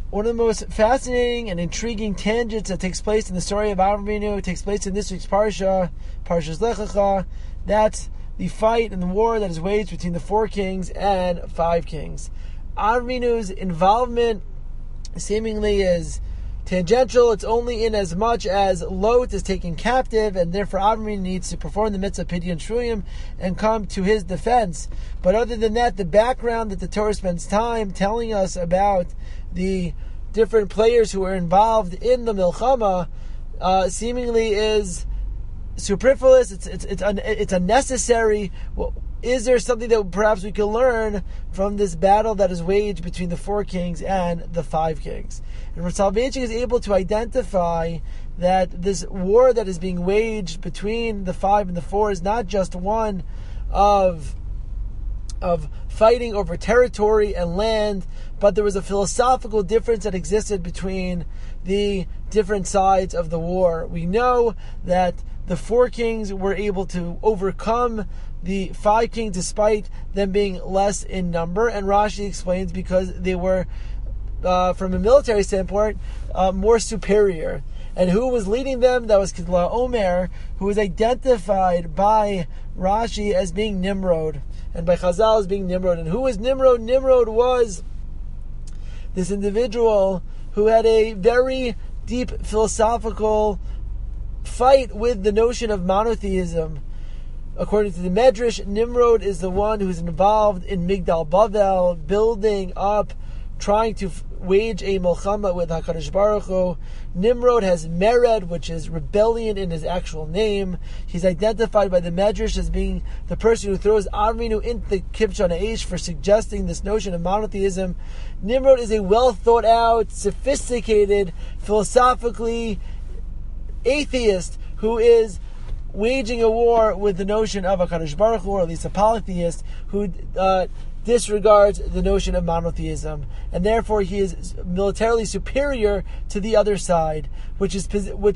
one of the most fascinating and intriguing tangents that takes place in the story of Avram Avinu takes place in this week's Parsha, Parshas Lech Lecha. That's the fight and the war that is waged between the 4 kings and 5 kings. Avram Avinu's involvement seemingly is tangential. It's only in as much as Lot is taken captive, and therefore Avram Avinu needs to perform the mitzvah Pidyon Shvuyim and come to his defense. But other than that, the background that the Torah spends time telling us about the different players who are involved in the milchama seemingly is superfluous. It's unnecessary. Well, is there something that perhaps we can learn from this battle that is waged between the 4 kings and the 5 kings? And Rav Soloveitchik is able to identify that this war that is being waged between the 5 and the 4 is not just one of fighting over territory and land, but there was a philosophical difference that existed between the different sides of the war. We know that the 4 kings were able to overcome the 5 kings despite them being less in number, and Rashi explains because they were, from a military standpoint, more superior. And who was leading them? That was Kedla Omer, who was identified by Rashi as being Nimrod, and by Chazal as being Nimrod. And who was Nimrod? Nimrod was this individual who had a very deep philosophical fight with the notion of monotheism. According to the Medrash, Nimrod is the one who's involved in Migdal Bavel, building up, trying to wage a milchama with HaKadosh Baruch Hu. Nimrod has mered, which is rebellion in his actual name. He's identified by the Medrash as being the person who throws Avinu into the Kibshon Aish for suggesting this notion of monotheism. Nimrod is a well thought out, sophisticated, philosophically atheist who is waging a war with the notion of HaKadosh Baruch Hu, or at least a polytheist who disregards the notion of monotheism, and therefore he is militarily superior to the other side, which is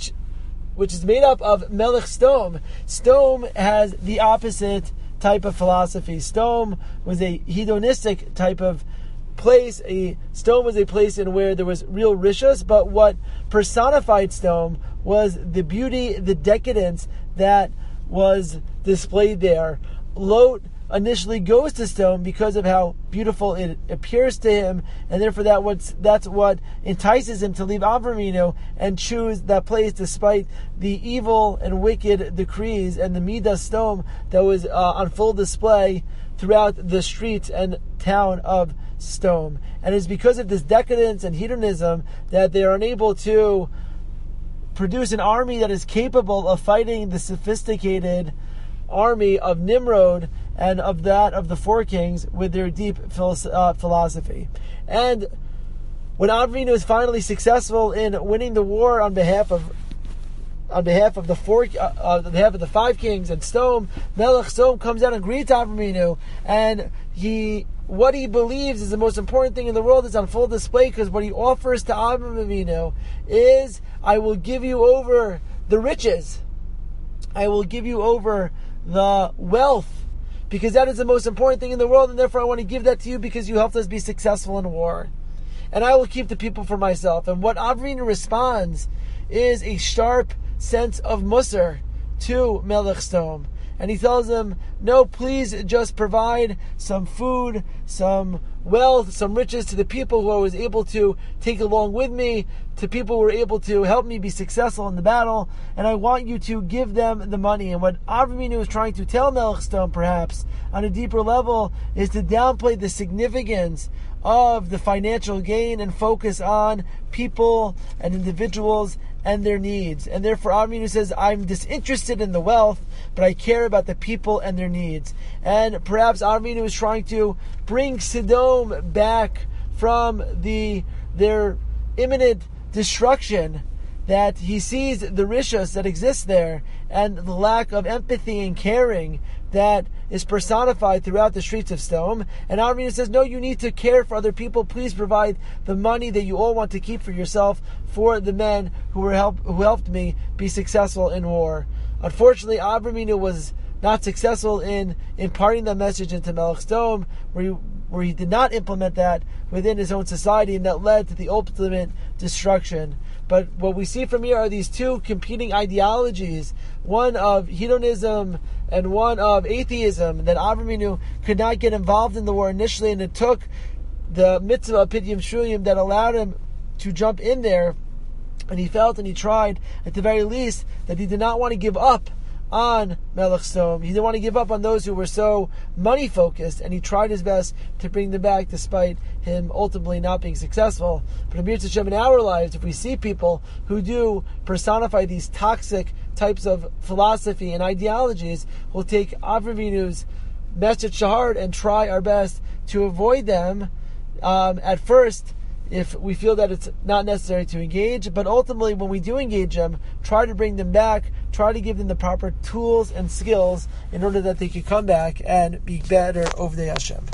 made up of Melech Sdom. Sdom has the opposite type of philosophy. Sdom was a hedonistic type of place. Sdom was a place in where there was real rishus, but what personified Sdom was the beauty, the decadence that was displayed there. Lot initially goes to Sdom because of how beautiful it appears to him, and therefore that's what entices him to leave Avram Avinu and choose that place despite the evil and wicked decrees and the Midas Sdom that was on full display throughout the streets and town of Sdom. And it's because of this decadence and hedonism that they are unable to produce an army that is capable of fighting the sophisticated army of Nimrod and of that of the 4 kings with their deep philosophy. And when Avram is finally successful in winning the war on behalf of the 5 kings and Sdom, Melech Sdom comes out and greets Avram, and what he believes is the most important thing in the world is on full display, because what he offers to Avram Avinu is, I will give you over the riches, I will give you over the wealth, because that is the most important thing in the world, and therefore I want to give that to you because you helped us be successful in war. And I will keep the people for myself. And what Avram responds is a sharp sense of musar to Melech Sdom. And he tells him, no, please just provide some food, some wealth, some riches to the people who I was able to take along with me, to people who were able to help me be successful in the battle, and I want you to give them the money. And what Avram is trying to tell Melech Sdom, perhaps, on a deeper level, is to downplay the significance of the financial gain and focus on people and individuals and their needs. And therefore Avram says, I'm disinterested in the wealth, but I care about the people and their needs. And perhaps Avram is trying to bring Sodom back from their imminent destruction, that he sees the rishus that exists there and the lack of empathy and caring that is personified throughout the streets of Sdom. And Avram says, no, you need to care for other people. Please provide the money that you all want to keep for yourself for the men who helped me be successful in war. Unfortunately, Avram was not successful in imparting that message into Melech Sodom, where he did not implement that within his own society, and that led to the ultimate destruction. But what we see from here are these two competing ideologies, one of hedonism and one of atheism, that Avraham Avinu could not get involved in the war initially, and it took the mitzvah of Pidyon Shuyim that allowed him to jump in there, and he felt and he tried, at the very least, that he did not want to give up on Melech Sodom. He didn't want to give up on those who were so money focused, and he tried his best to bring them back despite him ultimately not being successful. But Amir Tzashem, in our lives, if we see people who do personify these toxic types of philosophy and ideologies, we'll take Avraham Avinu's message to heart and try our best to avoid them at first, if we feel that it's not necessary to engage, but ultimately when we do engage them, try to bring them back, try to give them the proper tools and skills in order that they can come back and be better over the Hashem.